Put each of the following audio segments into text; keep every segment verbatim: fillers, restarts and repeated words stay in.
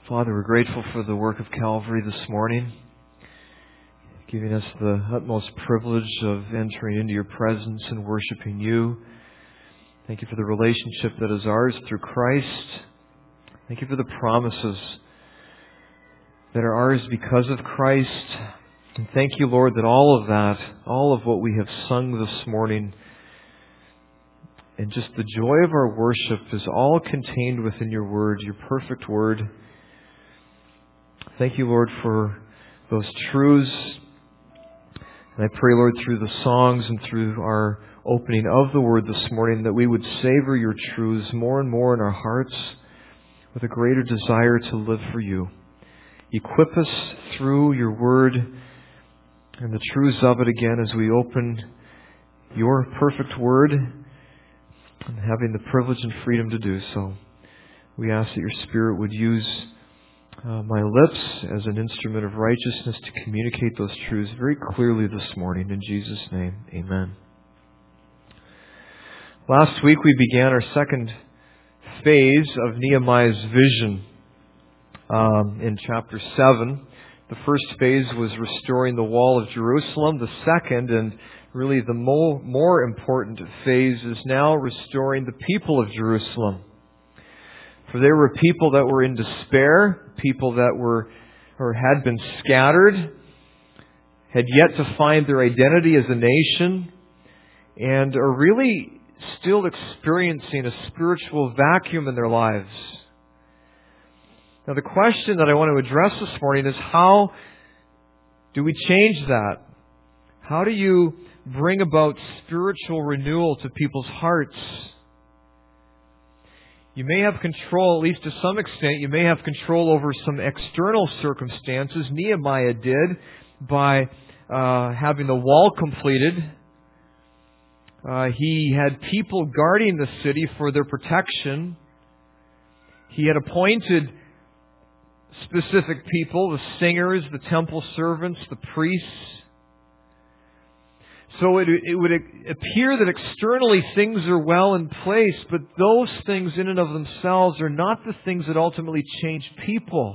Father, we're grateful for the work of Calvary this morning, giving us the utmost privilege of entering into your presence and worshiping you. Thank you for the relationship that is ours through Christ. Thank you for the promises that are ours because of Christ. And thank you, Lord, that all of that, all of what we have sung this morning, and just the joy of our worship is all contained within your word, your perfect word. Thank you, Lord, for those truths. And I pray, Lord, through the songs and through our opening of the word this morning, that we would savor your truths more and more in our hearts with a greater desire to live for you. Equip us through your word and the truths of it again as we open your perfect word, and having the privilege and freedom to do so. We ask that your Spirit would use uh, my lips as an instrument of righteousness to communicate those truths very clearly this morning. In Jesus' name, amen. Last week we began our second phase of Nehemiah's vision um, in chapter seven. The first phase was restoring the wall of Jerusalem. The second, and really the more, more important phase, is now restoring the people of Jerusalem. For there were people that were in despair, people that were or had been scattered, had yet to find their identity as a nation, and are really still experiencing a spiritual vacuum in their lives. Now, the question that I want to address this morning is, how do we change that? How do you bring about spiritual renewal to people's hearts? You may have control, at least to some extent, you may have control over some external circumstances. Nehemiah did by uh, having the wall completed. Uh, he had people guarding the city for their protection. He had appointed specific people, the singers, the temple servants, the priests. So it, it would appear that externally things are well in place, but those things in and of themselves are not the things that ultimately change people.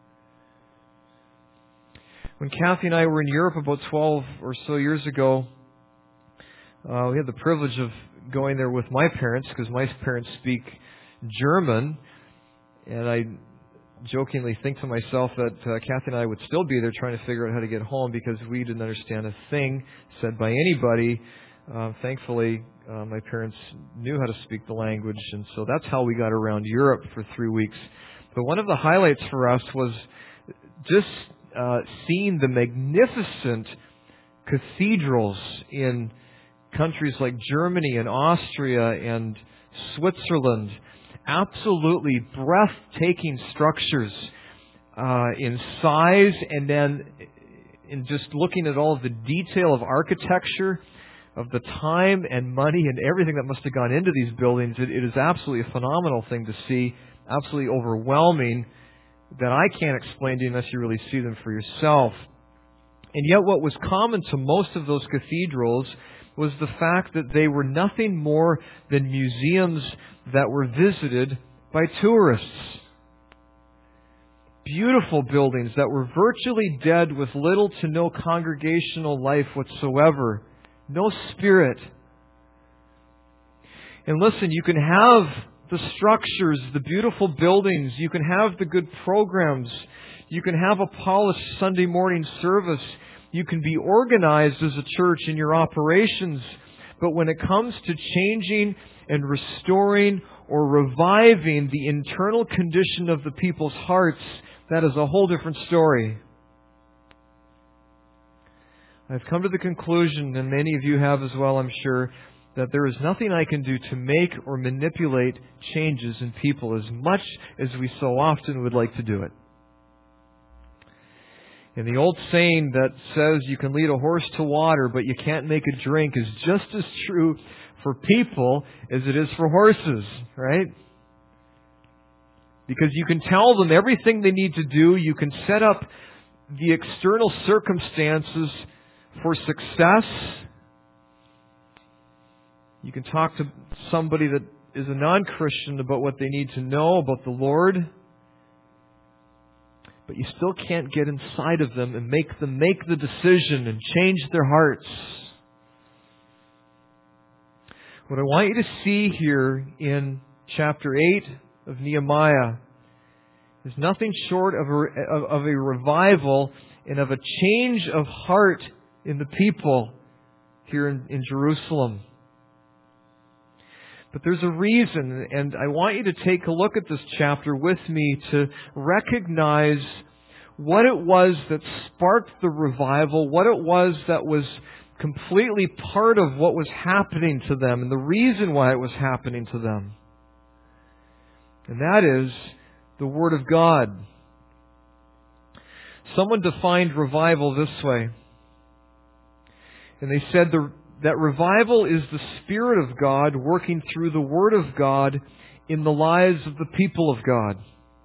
When Kathy and I were in Europe about twelve or so years ago, uh, we had the privilege of going there with my parents, because my parents speak German, and I jokingly think to myself that uh, Kathy and I would still be there trying to figure out how to get home, because we didn't understand a thing said by anybody. Uh, thankfully, uh, my parents knew how to speak the language, and so that's how we got around Europe for three weeks. But one of the highlights for us was just uh, seeing the magnificent cathedrals in countries like Germany and Austria and Switzerland. Absolutely breathtaking structures uh, in size, and then in just looking at all of the detail of architecture, of the time and money and everything that must have gone into these buildings. It, it is absolutely a phenomenal thing to see, absolutely overwhelming, that I can't explain to you unless you really see them for yourself. And yet what was common to most of those cathedrals was the fact that they were nothing more than museums that were visited by tourists. Beautiful buildings that were virtually dead, with little to no congregational life whatsoever. No spirit. And listen, you can have the structures, the beautiful buildings, you can have the good programs, you can have a polished Sunday morning service, you can be organized as a church in your operations, but when it comes to changing and restoring or reviving the internal condition of the people's hearts, that is a whole different story. I've come to the conclusion, and many of you have as well, I'm sure, that there is nothing I can do to make or manipulate changes in people as much as we so often would like to do it. And the old saying that says you can lead a horse to water, but you can't make it drink, is just as true for people as it is for horses, right? Because you can tell them everything they need to do. You can set up the external circumstances for success. You can talk to somebody that is a non-Christian about what they need to know about the Lord. but you still can't get inside of them and make them make the decision and change their hearts. What I want you to see here in chapter eight of Nehemiah is nothing short of a, of, of a revival and of a change of heart in the people here in, in Jerusalem. But there's a reason, and I want you to take a look at this chapter with me to recognize what it was that sparked the revival, what it was that was completely part of what was happening to them, and the reason why it was happening to them. And that is the Word of God. Someone defined revival this way. And they said the, that revival is the Spirit of God working through the Word of God in the lives of the people of God.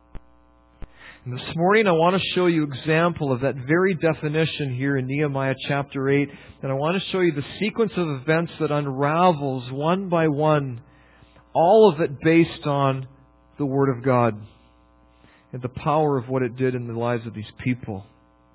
And this morning I want to show you an example of that very definition here in Nehemiah chapter eight. And I want to show you the sequence of events that unravels one by one, all of it based on the Word of God and the power of what it did in the lives of these people.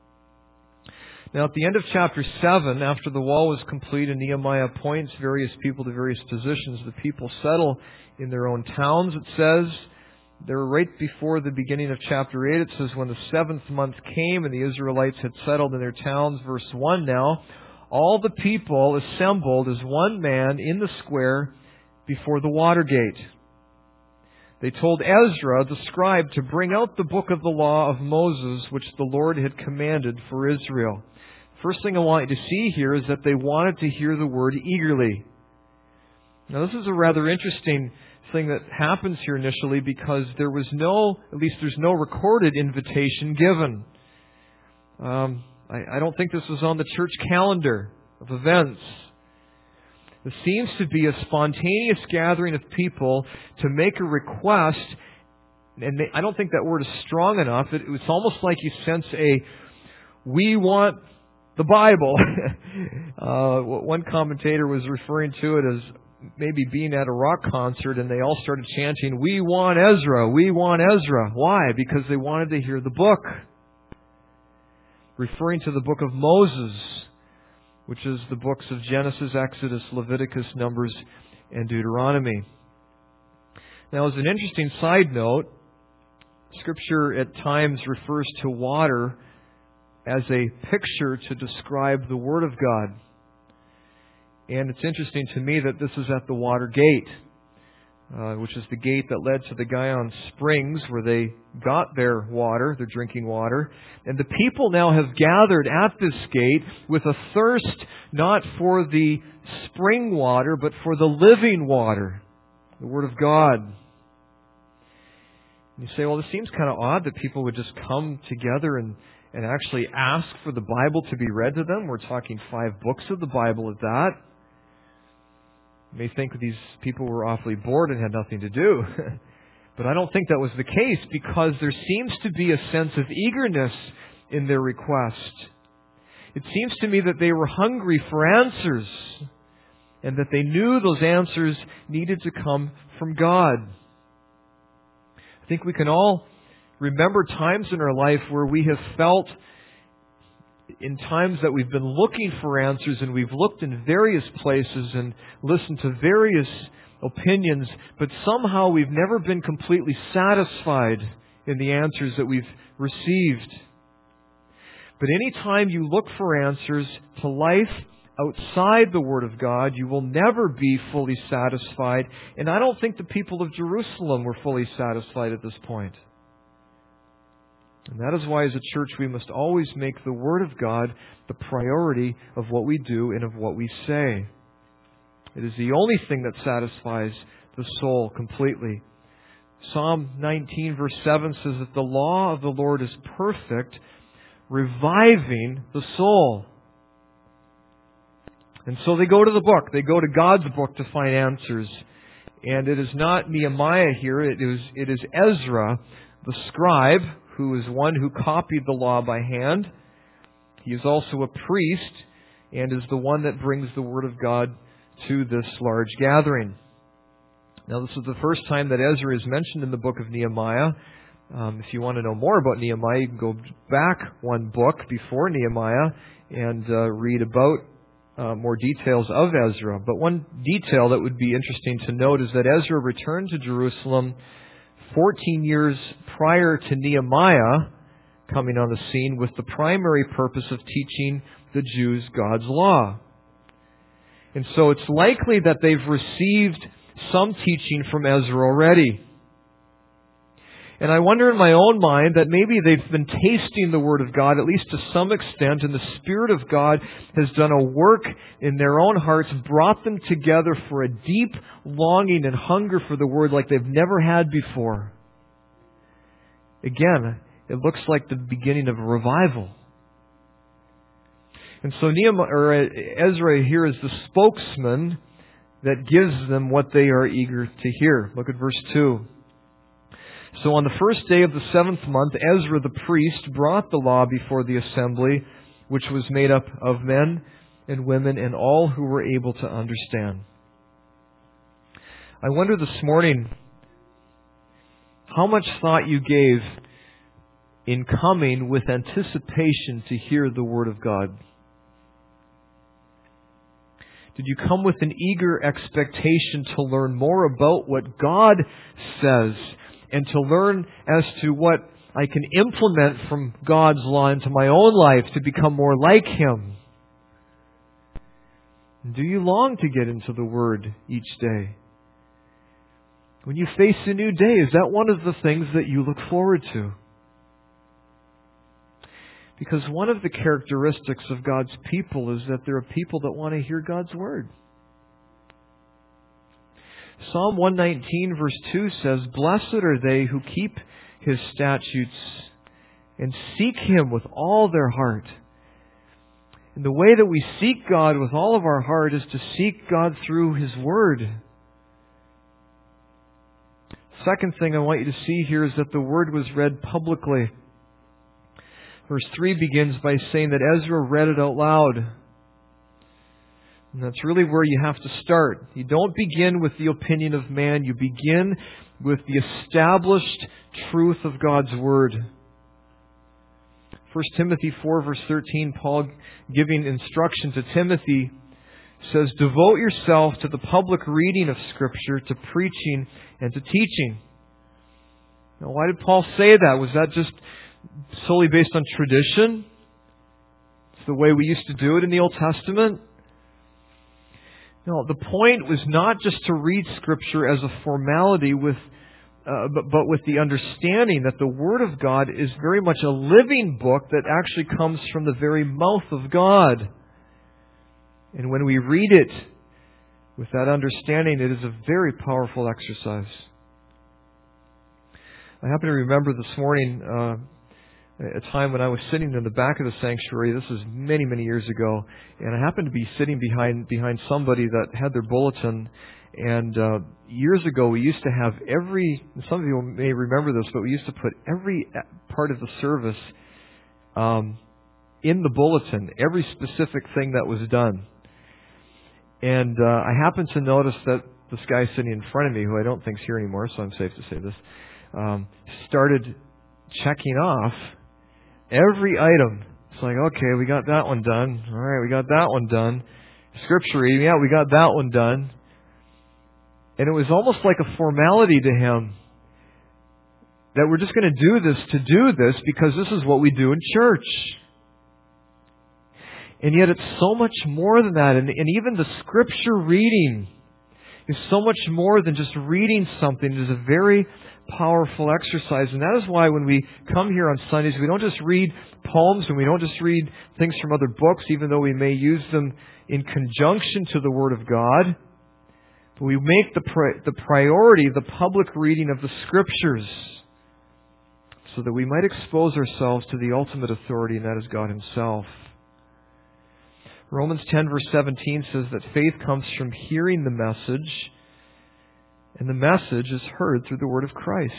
Now at the end of chapter seven, after the wall was complete and Nehemiah appoints various people to various positions, the people settle in their own towns, it says. They're right before the beginning of chapter eight. It says, when the seventh month came and the Israelites had settled in their towns, verse one now, all the people assembled as one man in the square before the water gate. They told Ezra, the scribe, to bring out the book of the law of Moses, which the Lord had commanded for Israel. First thing I want you to see here is that they wanted to hear the word eagerly. Now this is a rather interesting thing that happens here initially, because there was no, at least there's no recorded invitation given. Um, I, I don't think this was on the church calendar of events. It seems to be a spontaneous gathering of people to make a request, and they, I don't think that word is strong enough. It, it was almost like you sense a, we want the Bible. uh, one commentator was referring to it as maybe being at a rock concert and they all started chanting, we want Ezra, we want Ezra. Why? Because they wanted to hear the book. Referring to the book of Moses, which is the books of Genesis, Exodus, Leviticus, Numbers, and Deuteronomy. Now, as an interesting side note, Scripture at times refers to water as a picture to describe the Word of God. And it's interesting to me that this is at the water gate, uh, which is the gate that led to the Gihon Springs, where they got their water, their drinking water. And the people now have gathered at this gate with a thirst not for the spring water, but for the living water, the Word of God. And you say, well, this seems kind of odd that people would just come together and, and actually ask for the Bible to be read to them. We're talking five books of the Bible at that. You may think these people were awfully bored and had nothing to do. But I don't think that was the case, because there seems to be a sense of eagerness in their request. It seems to me that they were hungry for answers, and that they knew those answers needed to come from God. I think we can all remember times in our life where we have felt, in times that we've been looking for answers, and we've looked in various places and listened to various opinions, but somehow we've never been completely satisfied in the answers that we've received. But any time you look for answers to life outside the Word of God, you will never be fully satisfied. And I don't think the people of Jerusalem were fully satisfied at this point. And that is why as a church we must always make the Word of God the priority of what we do and of what we say. It is the only thing that satisfies the soul completely. Psalm nineteen verse seven says that the law of the Lord is perfect, reviving the soul. And so they go to the book. They go to God's book to find answers. And it is not Nehemiah here. It is, it is Ezra, the scribe, who is one who copied the law by hand. He is also a priest and is the one that brings the Word of God to this large gathering. Now, this is the first time that Ezra is mentioned in the book of Nehemiah. Um, if you want to know more about Nehemiah, you can go back one book before Nehemiah and uh, read about uh, more details of Ezra. But one detail that would be interesting to note is that Ezra returned to Jerusalem fourteen years prior to Nehemiah coming on the scene with the primary purpose of teaching the Jews God's law. And so it's likely that they've received some teaching from Ezra already. And I wonder in my own mind that maybe they've been tasting the Word of God, at least to some extent, and the Spirit of God has done a work in their own hearts, brought them together for a deep longing and hunger for the Word like they've never had before. Again, it looks like the beginning of a revival. And so Nehemiah, or Ezra here is the spokesman that gives them what they are eager to hear. Look at verse two. So on the first day of the seventh month, Ezra the priest brought the law before the assembly, which was made up of men and women and all who were able to understand. I wonder this morning how much thought you gave in coming with anticipation to hear the Word of God. Did you come with an eager expectation to learn more about what God says and to learn as to what I can implement from God's law into my own life to become more like Him? Do you long to get into the Word each day? When you face a new day, is that one of the things that you look forward to? Because one of the characteristics of God's people is that there are people that want to hear God's Word. Psalm one nineteen verse two says, "Blessed are they who keep His statutes and seek Him with all their heart." And the way that we seek God with all of our heart is to seek God through His Word. Second thing I want you to see here is that the Word was read publicly. Verse three begins by saying that Ezra read it out loud. And that's really where you have to start. You don't begin with the opinion of man. You begin with the established truth of God's Word. First Timothy four verse thirteen, Paul giving instruction to Timothy says, "Devote yourself to the public reading of Scripture, to preaching and to teaching." Now, why did Paul say that? Was that just solely based on tradition? It's the way we used to do it in the Old Testament? No, the point was not just to read Scripture as a formality, with, uh, but, but with the understanding that the Word of God is very much a living book that actually comes from the very mouth of God. And when we read it with that understanding, it is a very powerful exercise. I happen to remember this morning uh, a time when I was sitting in the back of the sanctuary. This was many, many years ago. And I happened to be sitting behind behind somebody that had their bulletin. And uh, years ago, we used to have every, some of you may remember this, but we used to put every part of the service um, in the bulletin, every specific thing that was done. And uh, I happened to notice that this guy sitting in front of me, who I don't think is here anymore, so I'm safe to say this, um, started checking off every item. It's like, okay, we got that one done. All right, we got that one done. Scripture reading, yeah, we got that one done. And it was almost like a formality to him that we're just going to do this to do this because this is what we do in church. And yet it's so much more than that. And, and even the Scripture reading is so much more than just reading something. It is a very powerful exercise. And that is why when we come here on Sundays, we don't just read poems and we don't just read things from other books, even though we may use them in conjunction to the Word of God. But we make the, pri- the priority the public reading of the Scriptures so that we might expose ourselves to the ultimate authority, and that is God Himself. Romans ten verse seventeen says that faith comes from hearing the message, and the message is heard through the Word of Christ.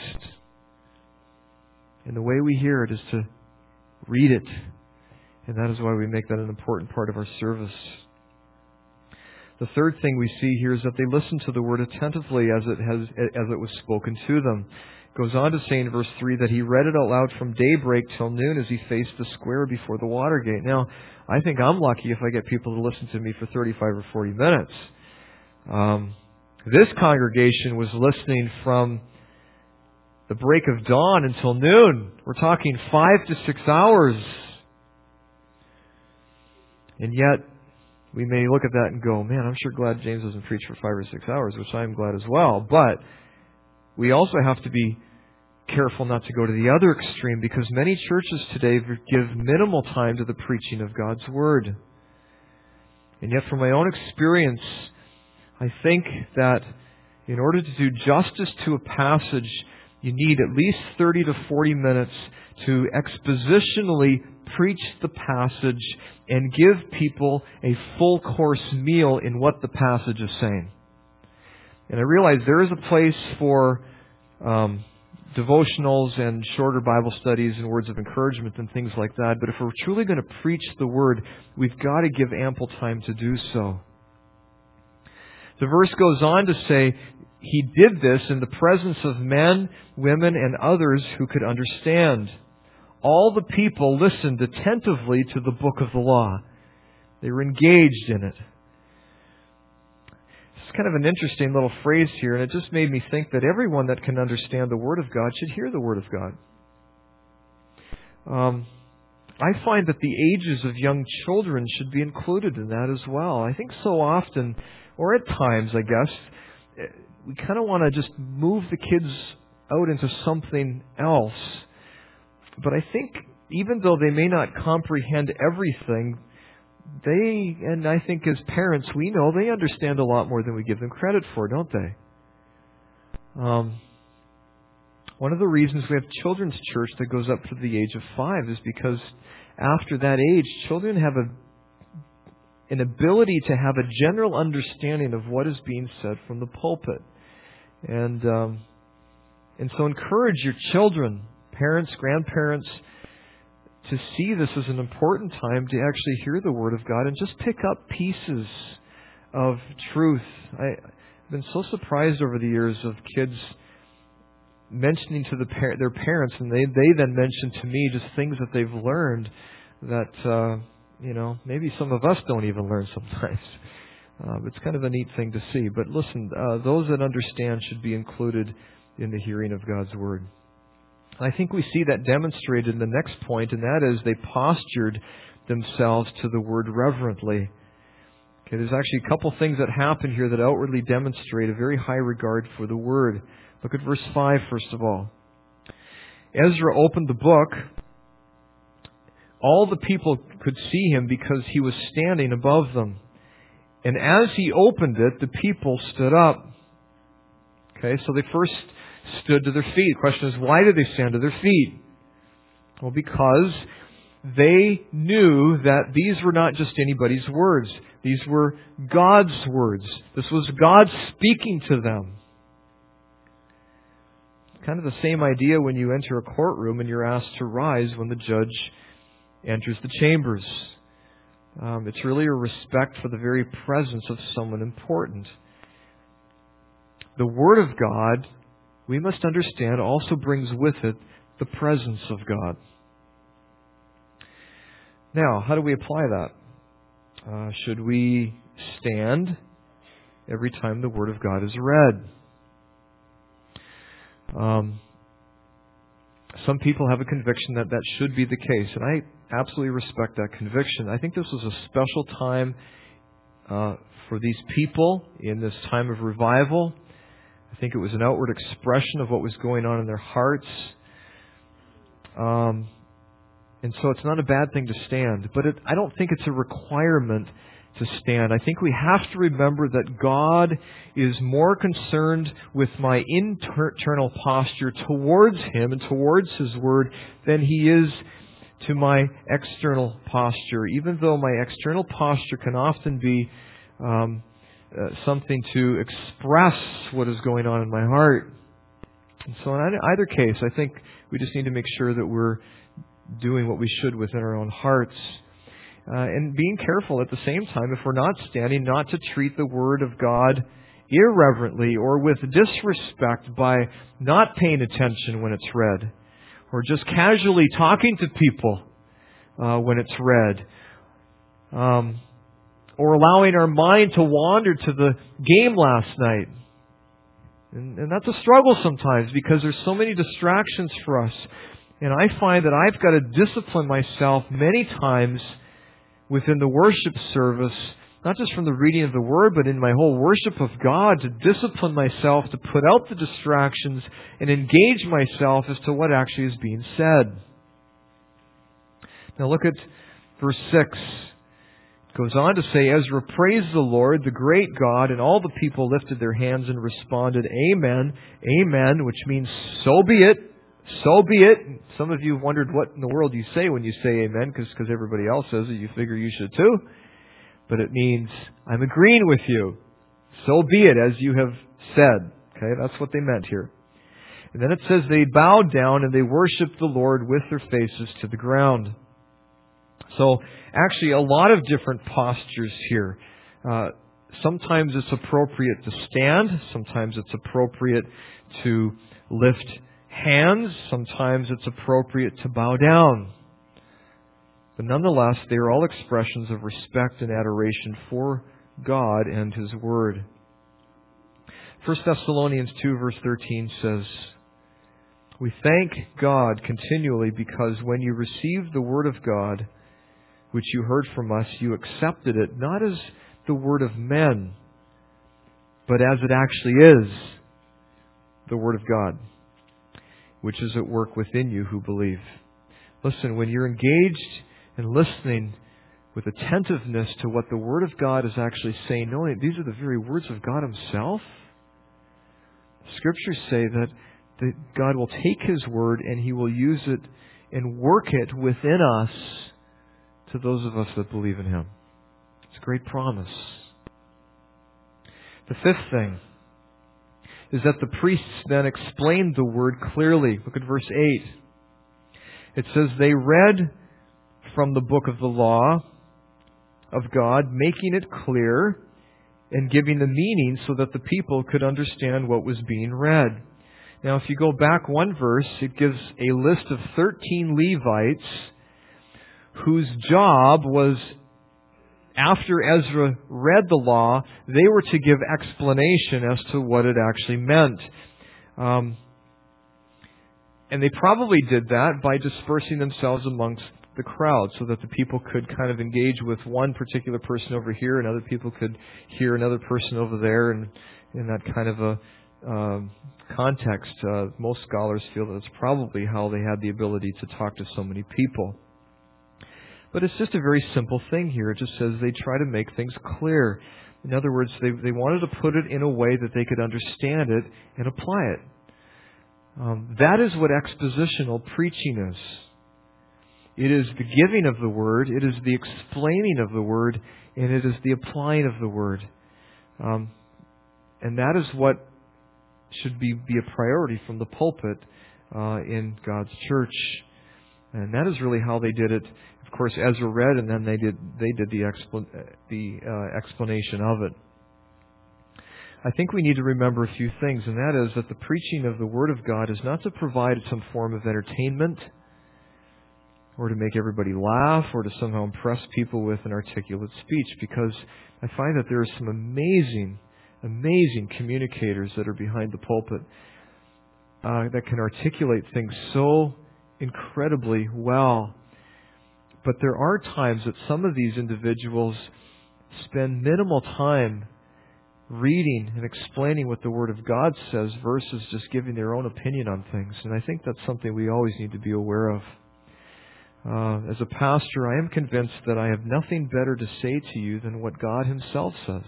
And the way we hear it is to read it. And that is why we make that an important part of our service. The third thing we see here is that they listened to the Word attentively as it has as it was spoken to them. goes on to say in verse three that he read it out loud from daybreak till noon as he faced the square before the Watergate. Now, I think I'm lucky if I get people to listen to me for thirty-five or forty minutes. Um, this congregation was listening from the break of dawn until noon. We're talking five to six hours. And yet, we may look at that and go, man, I'm sure glad James doesn't preach for five or six hours, which I'm glad as well. But we also have to be careful not to go to the other extreme, because many churches today give minimal time to the preaching of God's Word. And yet, from my own experience, I think that in order to do justice to a passage, you need at least thirty to forty minutes to expositionally preach the passage and give people a full course meal in what the passage is saying. And I realize there is a place for um, devotionals and shorter Bible studies and words of encouragement and things like that. But if we're truly going to preach the Word, we've got to give ample time to do so. The verse goes on to say, he did this in the presence of men, women, and others who could understand. All the people listened attentively to the book of the law. They were engaged in it. It's kind of an interesting little phrase here, and it just made me think that everyone that can understand the Word of God should hear the Word of God. Um, I find that the ages of young children should be included in that as well. I think so often, or at times, I guess, we kind of want to just move the kids out into something else. But I think even though they may not comprehend everything, they, and I think as parents, we know they understand a lot more than we give them credit for, don't they? Um, one of the reasons we have children's church that goes up to the age of five is because after that age, children have a an ability to have a general understanding of what is being said from the pulpit. And um, and so encourage your children, parents, grandparents, to see this as an important time to actually hear the Word of God and just pick up pieces of truth. I, I've been so surprised over the years of kids mentioning to the par- their parents, and they, they then mention to me just things that they've learned that, uh, you know, maybe some of us don't even learn sometimes. Uh, it's kind of a neat thing to see. But listen, uh, those that understand should be included in the hearing of God's Word. I think we see that demonstrated in the next point, and that is they postured themselves to the Word reverently. Okay, there's actually a couple things that happen here that outwardly demonstrate a very high regard for the Word. Look at verse five, first of all. Ezra opened the book. All the people could see him because he was standing above them. And as he opened it, the people stood up. Okay, so they first stood to their feet. The question is, why did they stand to their feet? Well, because they knew that these were not just anybody's words. These were God's words. This was God speaking to them. Kind of the same idea when you enter a courtroom and you're asked to rise when the judge enters the chambers. Um, it's really a respect for the very presence of someone important. The Word of God, we must understand, also brings with it the presence of God. Now, how do we apply that? Uh, should we stand every time the Word of God is read? Um, some people have a conviction that that should be the case, and I absolutely respect that conviction. I think this was a special time uh, for these people in this time of revival. I think it was an outward expression of what was going on in their hearts. Um, and so it's not a bad thing to stand, but it, I don't think it's a requirement to stand. I think we have to remember that God is more concerned with my internal posture towards Him and towards His Word than He is to my external posture. Even though my external posture can often be um, uh, something to express what is going on in my heart. And so in either case, I think we just need to make sure that we're doing what we should within our own hearts. Uh, and being careful at the same time, if we're not standing, not to treat the Word of God irreverently or with disrespect by not paying attention when it's read, or just casually talking to people uh, when it's read, um, or allowing our mind to wander to the game last night. And, and that's a struggle sometimes because there's so many distractions for us. And I find that I've got to discipline myself many times within the worship service, not just from the reading of the Word, but in my whole worship of God, to discipline myself, to put out the distractions and engage myself as to what actually is being said. Now look at verse six. It goes on to say, Ezra praised the Lord, the great God, and all the people lifted their hands and responded, Amen, Amen, which means so be it, so be it. Some of you have wondered what in the world you say when you say Amen, because everybody else says it, you figure you should too. But it means, I'm agreeing with you. So be it, as you have said. Okay, that's what they meant here. And then it says they bowed down and they worshipped the Lord with their faces to the ground. So, actually, a lot of different postures here. Uh, sometimes it's appropriate to stand. Sometimes it's appropriate to lift hands. Sometimes it's appropriate to bow down. But nonetheless, they are all expressions of respect and adoration for God and His Word. First Thessalonians two verse thirteen says, We thank God continually because when you received the Word of God, which you heard from us, you accepted it not as the word of men, but as it actually is, the Word of God, which is at work within you who believe. Listen, when you're engaged and listening with attentiveness to what the Word of God is actually saying, knowing these are the very words of God Himself, Scriptures say that, that God will take His Word and He will use it and work it within us to those of us that believe in Him. It's a great promise. The fifth thing is that the priests then explained the Word clearly. Look at verse eight. It says, they read from the book of the law of God, making it clear and giving the meaning so that the people could understand what was being read. Now, if you go back one verse, it gives a list of thirteen Levites whose job was, after Ezra read the law, they were to give explanation as to what it actually meant. Um, and they probably did that by dispersing themselves amongst the crowd so that the people could kind of engage with one particular person over here and other people could hear another person over there, and in that kind of a um, context, uh, most scholars feel that it's probably how they had the ability to talk to so many people. But it's just a very simple thing here. It just says they try to make things clear. In other words, they, they wanted to put it in a way that they could understand it and apply it. Um, that is what expositional preaching is. It is the giving of the Word, it is the explaining of the Word, and it is the applying of the Word. Um, and that is what should be, be a priority from the pulpit uh, in God's church. And that is really how they did it. Of course, Ezra read, and then they did they did the expl- the uh, explanation of it. I think we need to remember a few things, and that is that the preaching of the Word of God is not to provide some form of entertainment, or to make everybody laugh, or to somehow impress people with an articulate speech, because I find that there are some amazing, amazing communicators that are behind the pulpit uh, that can articulate things so incredibly well. But there are times that some of these individuals spend minimal time reading and explaining what the Word of God says versus just giving their own opinion on things. And I think that's something we always need to be aware of. Uh, as a pastor, I am convinced that I have nothing better to say to you than what God Himself says.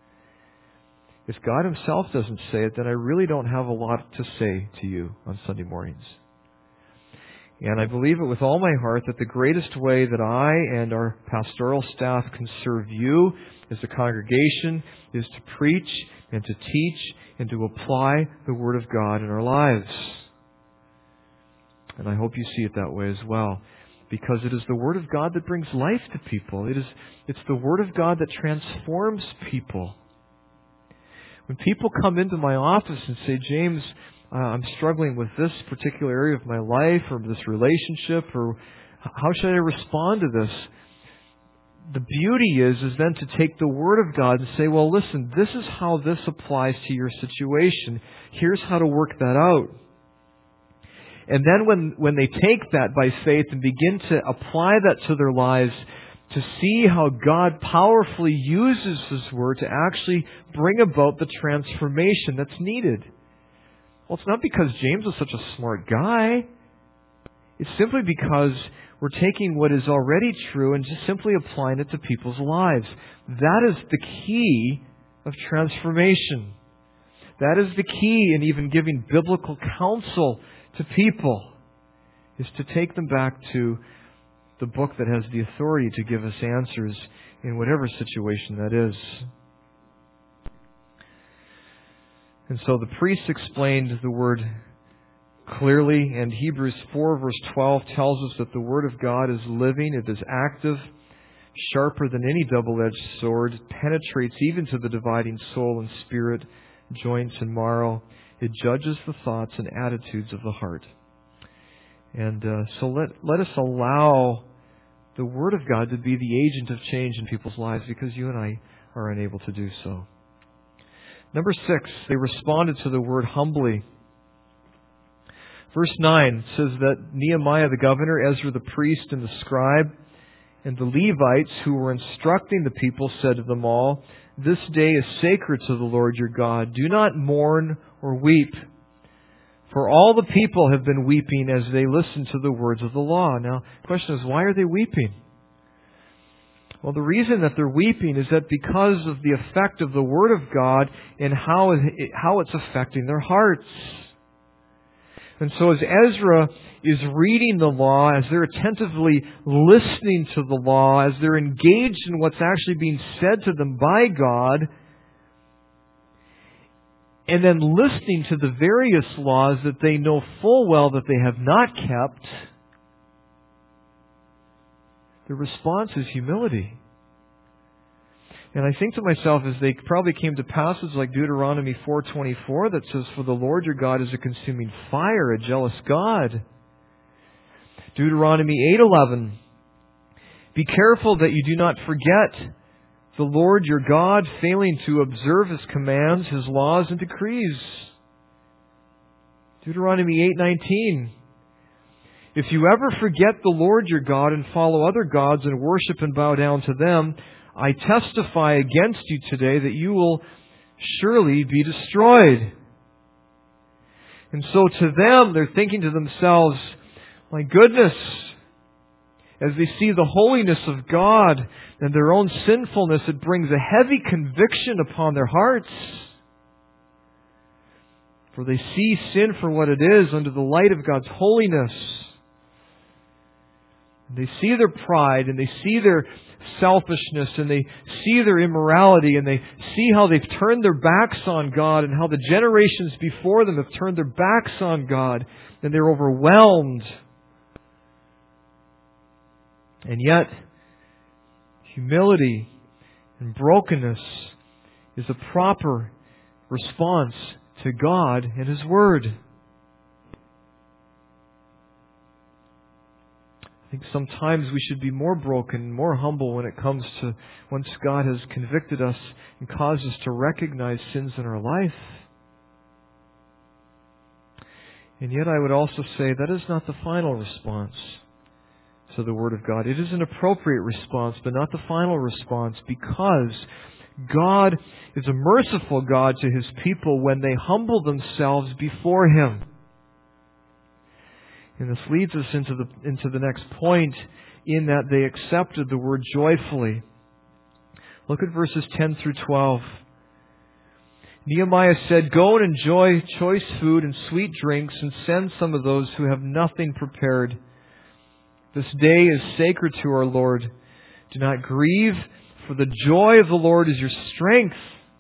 If God Himself doesn't say it, then I really don't have a lot to say to you on Sunday mornings. And I believe it with all my heart that the greatest way that I and our pastoral staff can serve you as a congregation is to preach and to teach and to apply the Word of God in our lives. And I hope you see it that way as well. Because it is the Word of God that brings life to people. It is, it's the Word of God that transforms people. When people come into my office and say, James, uh, I'm struggling with this particular area of my life or this relationship, or how should I respond to this? The beauty is, is then to take the Word of God and say, well, listen, this is how this applies to your situation. Here's how to work that out. And then when, when they take that by faith and begin to apply that to their lives, to see how God powerfully uses His Word to actually bring about the transformation that's needed. Well, it's not because James is such a smart guy. It's simply because we're taking what is already true and just simply applying it to people's lives. That is the key of transformation. That is the key in even giving biblical counsel to people, is to take them back to the book that has the authority to give us answers in whatever situation that is. And so the priest explained the Word clearly, and Hebrews four verse twelve tells us that the Word of God is living, it is active, sharper than any double-edged sword, penetrates even to the dividing soul and spirit, joints and marrow. It judges the thoughts and attitudes of the heart. And uh, so let, let us allow the Word of God to be the agent of change in people's lives, because you and I are unable to do so. Number six, they responded to the Word humbly. Verse nine says that Nehemiah the governor, Ezra the priest and the scribe, and the Levites who were instructing the people said to them all, "This day is sacred to the Lord your God. Do not mourn or weep." For all the people have been weeping as they listen to the words of the law. Now, the question is, why are they weeping? Well, the reason that they're weeping is that because of the effect of the Word of God and how it, how it's affecting their hearts. And so as Ezra is reading the law, as they're attentively listening to the law, as they're engaged in what's actually being said to them by God, and then listening to the various laws that they know full well that they have not kept, the response is humility. And I think to myself, as they probably came to passages like Deuteronomy four twenty-four that says, "For the Lord your God is a consuming fire, a jealous God." Deuteronomy eight eleven, "Be careful that you do not forget the Lord your God, failing to observe His commands, His laws and decrees." Deuteronomy eight nineteen, "If you ever forget the Lord your God and follow other gods and worship and bow down to them, I testify against you today that you will surely be destroyed." And so to them, they're thinking to themselves, my goodness, as they see the holiness of God and their own sinfulness, it brings a heavy conviction upon their hearts. For they see sin for what it is under the light of God's holiness. They see their pride and they see their selfishness and they see their immorality and they see how they've turned their backs on God and how the generations before them have turned their backs on God, and they're overwhelmed. And yet, humility and brokenness is a proper response to God and His Word. I think sometimes we should be more broken, more humble when it comes to once God has convicted us and caused us to recognize sins in our life. And yet I would also say that is not the final response to the Word of God. It is an appropriate response, but not the final response, because God is a merciful God to His people when they humble themselves before Him. And this leads us into the into the next point, in that they accepted the Word joyfully. Look at verses ten through twelve. Nehemiah said, "Go and enjoy choice food and sweet drinks, and send some of those who have nothing prepared. This day is sacred to our Lord. Do not grieve, for the joy of the Lord is your strength."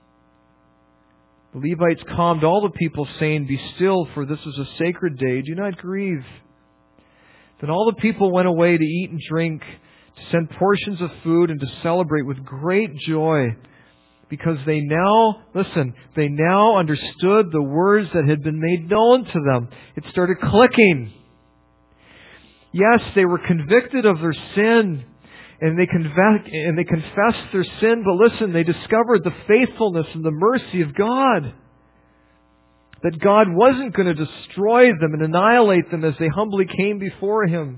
The Levites calmed all the people, saying, "Be still, for this is a sacred day. Do not grieve." Then all the people went away to eat and drink, to send portions of food, and to celebrate with great joy. Because they now, listen, they now understood the words that had been made known to them. It started clicking. Yes, they were convicted of their sin, and they, conve- and they confessed their sin, but listen, they discovered the faithfulness and the mercy of God. That God wasn't going to destroy them and annihilate them as they humbly came before Him.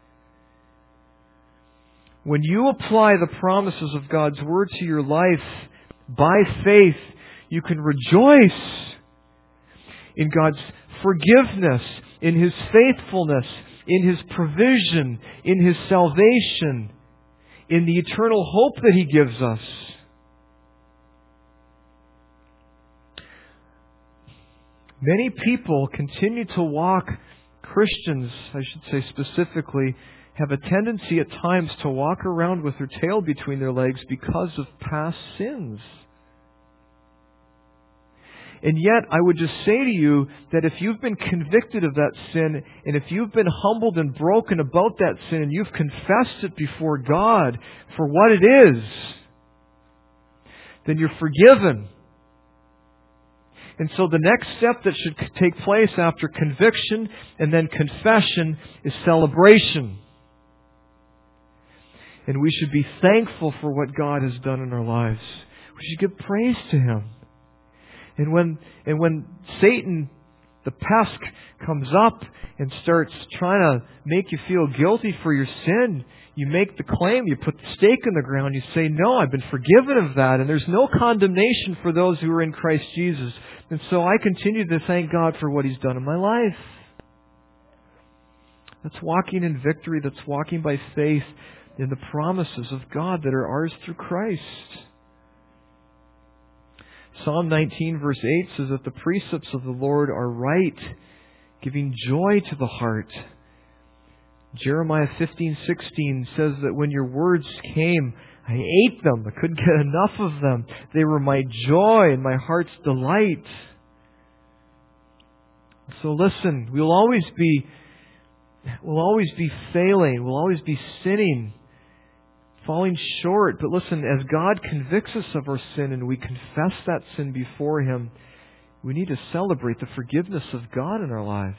When you apply the promises of God's Word to your life by faith, you can rejoice in God's forgiveness, in His faithfulness, in His provision, in His salvation, in the eternal hope that He gives us. Many people continue to walk, Christians, I should say specifically, have a tendency at times to walk around with their tail between their legs because of past sins. And yet, I would just say to you that if you've been convicted of that sin, and if you've been humbled and broken about that sin, and you've confessed it before God for what it is, then you're forgiven. And so the next step that should take place after conviction and then confession is celebration. And we should be thankful for what God has done in our lives. We should give praise to Him. And when and when Satan, the pest, comes up and starts trying to make you feel guilty for your sin, you make the claim, you put the stake in the ground, you say, no, I've been forgiven of that, and there's no condemnation for those who are in Christ Jesus. And so I continue to thank God for what He's done in my life. That's walking in victory, that's walking by faith in the promises of God that are ours through Christ. Psalm nineteen verse eight says that the precepts of the Lord are right, giving joy to the heart. Jeremiah fifteen sixteen says that when your words came, I ate them. I couldn't get enough of them. They were my joy and my heart's delight. So listen, we'll always be, we'll always be failing. We'll always be sinning, falling short. But listen, as God convicts us of our sin and we confess that sin before Him, we need to celebrate the forgiveness of God in our lives.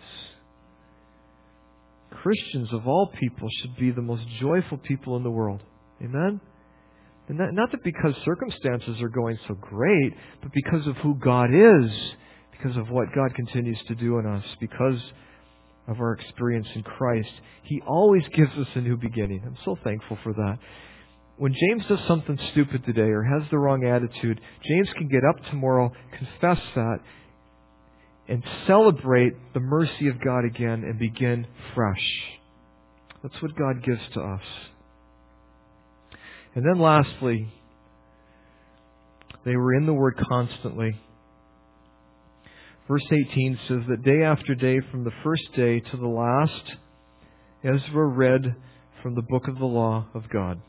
Christians of all people should be the most joyful people in the world. Amen? And not, not that because circumstances are going so great, but because of who God is, because of what God continues to do in us, because of our experience in Christ. He always gives us a new beginning. I'm so thankful for that. When James does something stupid today or has the wrong attitude, James can get up tomorrow, confess that, and celebrate the mercy of God again and begin fresh. That's what God gives to us. And then lastly, they were in the Word constantly. Verse eighteen says that day after day, from the first day to the last, Ezra read from the book of the law of God.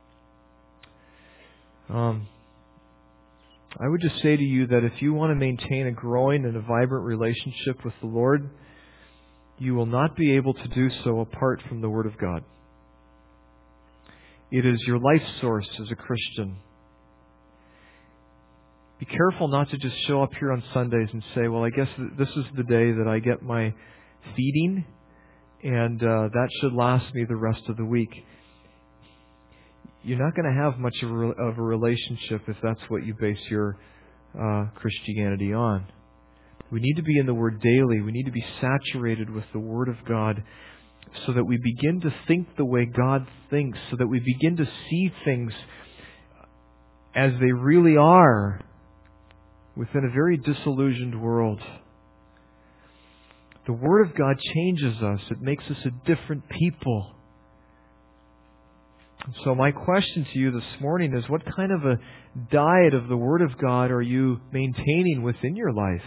Um, I would just say to you that if you want to maintain a growing and a vibrant relationship with the Lord, you will not be able to do so apart from the Word of God. It is your life source as a Christian. Be careful not to just show up here on Sundays and say, well, I guess this is the day that I get my feeding, and uh, that should last me the rest of the week. You're not going to have much of a, of a relationship if that's what you base your uh, Christianity on. We need to be in the Word daily. We need to be saturated with the Word of God so that we begin to think the way God thinks, so that we begin to see things as they really are within a very disillusioned world. The Word of God changes us. It makes us a different people. So my question to you this morning is, what kind of a diet of the Word of God are you maintaining within your life?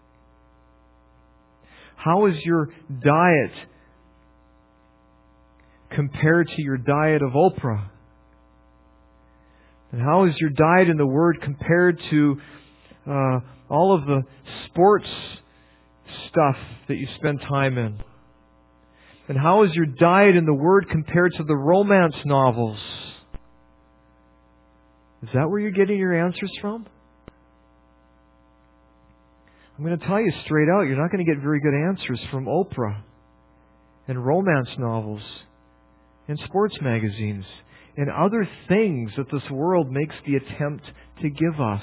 How is your diet compared to your diet of Oprah? And how is your diet in the Word compared to uh, all of the sports stuff that you spend time in? And how is your diet in the Word compared to the romance novels? Is that where you're getting your answers from? I'm going to tell you straight out, you're not going to get very good answers from Oprah and romance novels and sports magazines and other things that this world makes the attempt to give us.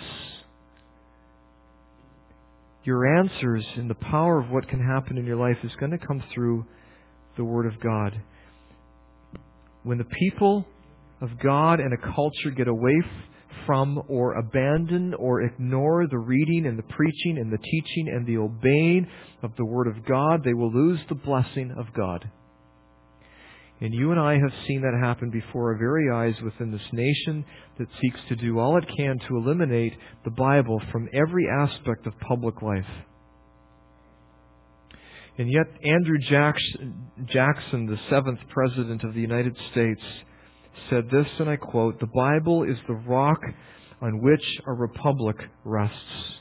Your answers and the power of what can happen in your life is going to come through the Word of God. When the people of God and a culture get away from or abandon or ignore the reading and the preaching and the teaching and the obeying of the Word of God, they will lose the blessing of God. And you and I have seen that happen before our very eyes within this nation that seeks to do all it can to eliminate the Bible from every aspect of public life. And yet Andrew Jackson, the seventh President of the United States, said this, and I quote, "The Bible is the rock on which a republic rests."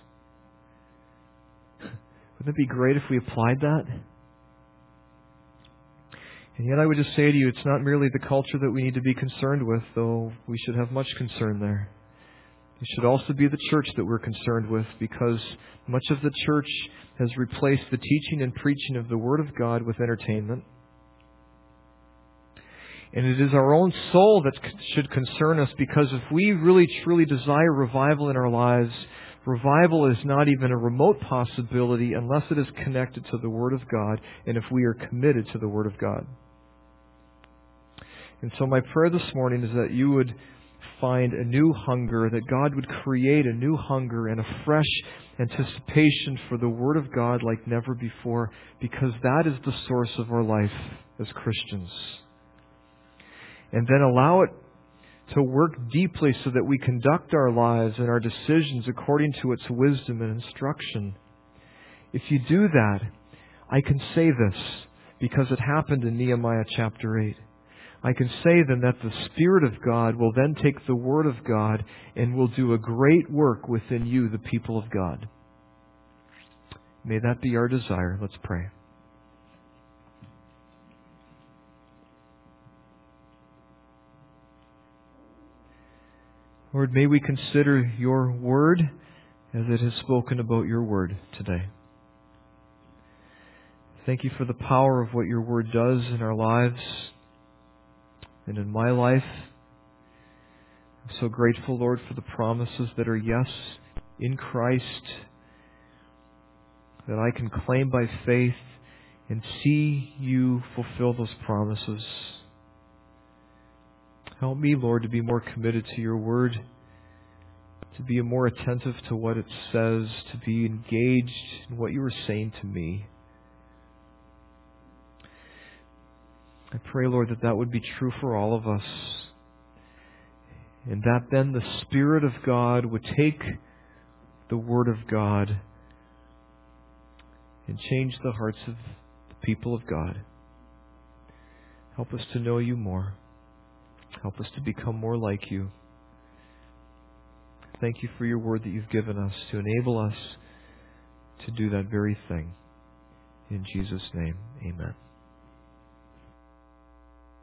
Wouldn't it be great if we applied that? And yet I would just say to you, it's not merely the culture that we need to be concerned with, though we should have much concern there. It should also be the church that we're concerned with, because much of the church has replaced the teaching and preaching of the Word of God with entertainment. And it is our own soul that should concern us, because if we really truly desire revival in our lives, revival is not even a remote possibility unless it is connected to the Word of God and if we are committed to the Word of God. And so my prayer this morning is that you would find a new hunger, that God would create a new hunger and a fresh anticipation for the Word of God like never before, because that is the source of our life as Christians. And then allow it to work deeply so that we conduct our lives and our decisions according to its wisdom and instruction. If you do that, I can say this because it happened in Nehemiah chapter eight. I can say then that the Spirit of God will then take the Word of God and will do a great work within you, the people of God. May that be our desire. Let's pray. Lord, may we consider your Word as it has spoken about your Word today. Thank you for the power of what your Word does in our lives and in my life. I'm so grateful, Lord, for the promises that are yes in Christ, that I can claim by faith and see you fulfill those promises. Help me, Lord, to be more committed to your Word, to be more attentive to what it says, to be engaged in what you are saying to me. I pray, Lord, that that would be true for all of us, and that then the Spirit of God would take the Word of God and change the hearts of the people of God. Help us to know you more. Help us to become more like you. Thank you for your Word that you've given us to enable us to do that very thing. In Jesus' name, amen.